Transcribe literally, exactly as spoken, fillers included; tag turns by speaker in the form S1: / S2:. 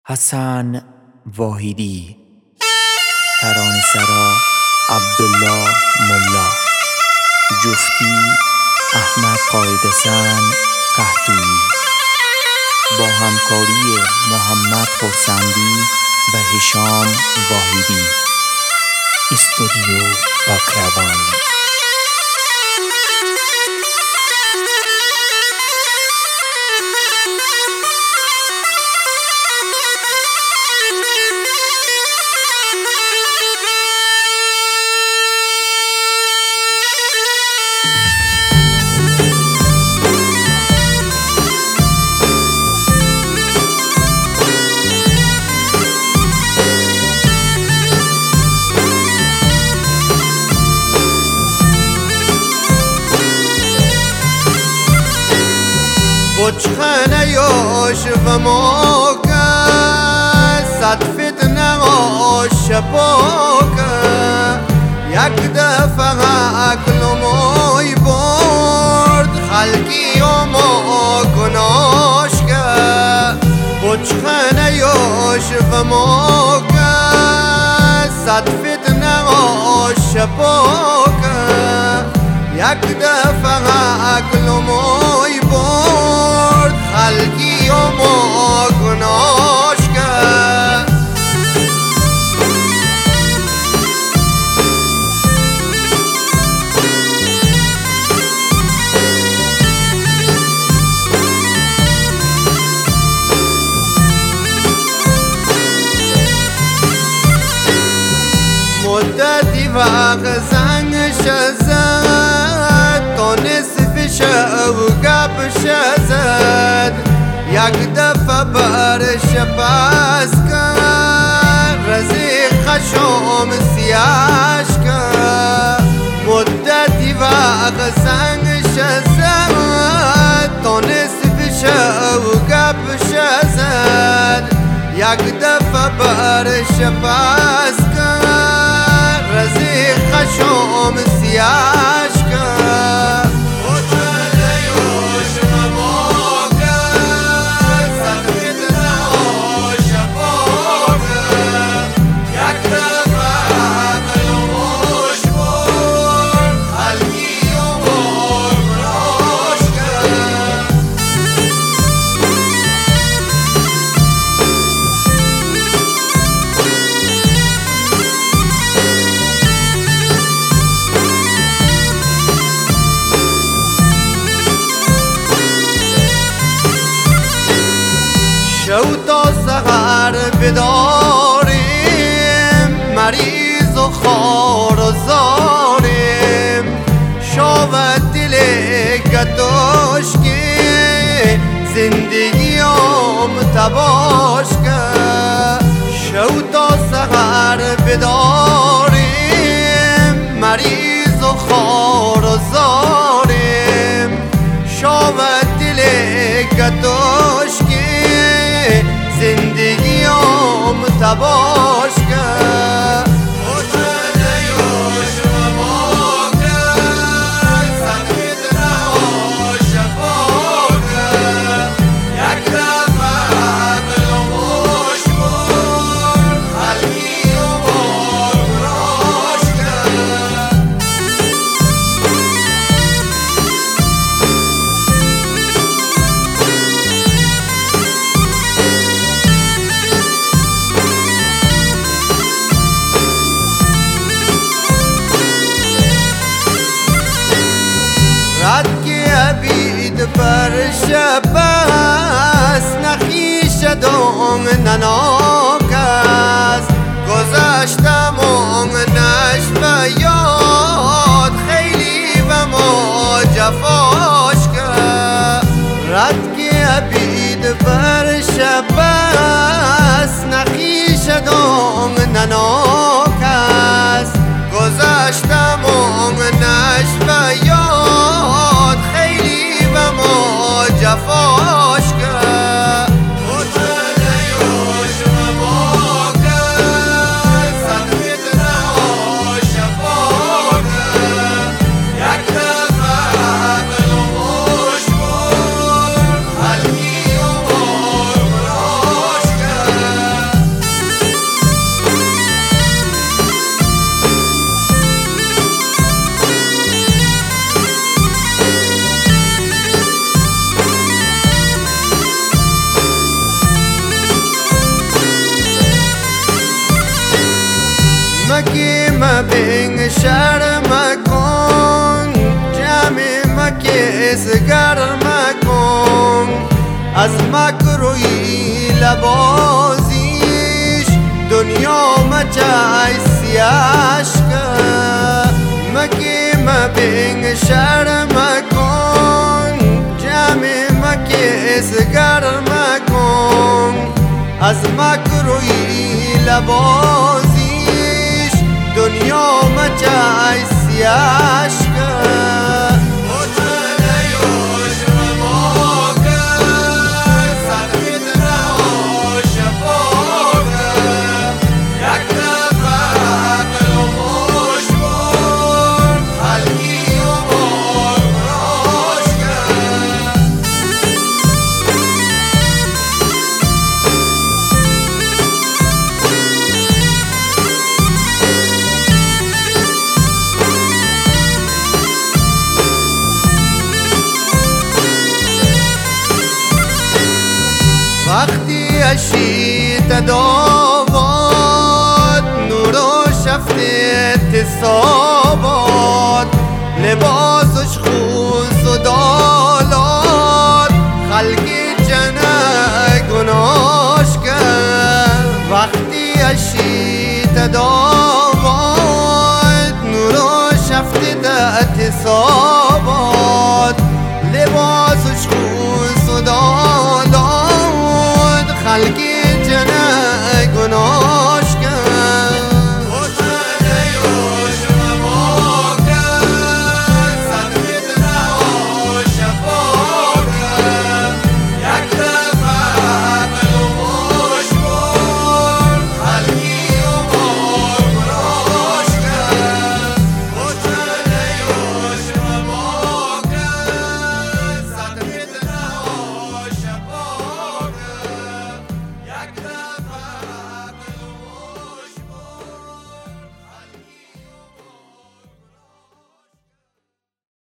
S1: حسن واحدی، ترانه‌سرا عبدالله ملا، جفتی احمد قائدحسن قحطویی، با همکاری محمد خرسندی و هشام واحدی. استودیو باکروان.
S2: بچخانه یاش و موقع صد فتنه آش پاکه یک دفعه عقل موی برد خلقی و ما گناش که بچخانه یاش و موقع صد فتنه آش پاکه یک دفعه عقل موی برد خلقی و ما گناش کرد. مدتی وقت زنگش زد تا نصفش و گپش زد یک دفعه برش پس کرد رزی خشم سیاش کرد. مدتی وقت زنگش زد تا نصفش و گپش زد یک دفعه برش پس کرد رزی خشم سیاش کرد. شو تا سحر بداریم مریض و خار و زاریم شاود دل گداش که زندگی هم تباش که شو تا سحر بداریم مریض و خار و زاریم شاود دل گداش زندگی هم تباش کرد. بر شبست نخیش دام نناک است گذشتم نش و یاد خیلی و ما جفاش کرد. رد که عبید بر شبست نخیش دام نناک است گذشتم نش و یاد خیلی و ما جفاش کرد. مبین شرم کن، جمع مکس گرم کن. از مکروی لبازیش دنیا مچای سیاش که. مکی مبین شرم کن، جمع مکس گرم کن. از مکروی لبازیش دنیا مچای سیاش که. وقتی اشیت داواد نور و شفت صاباد، لباسش خوز و دالاد خلقی جنه گناش کرد. وقتی اشیت داواد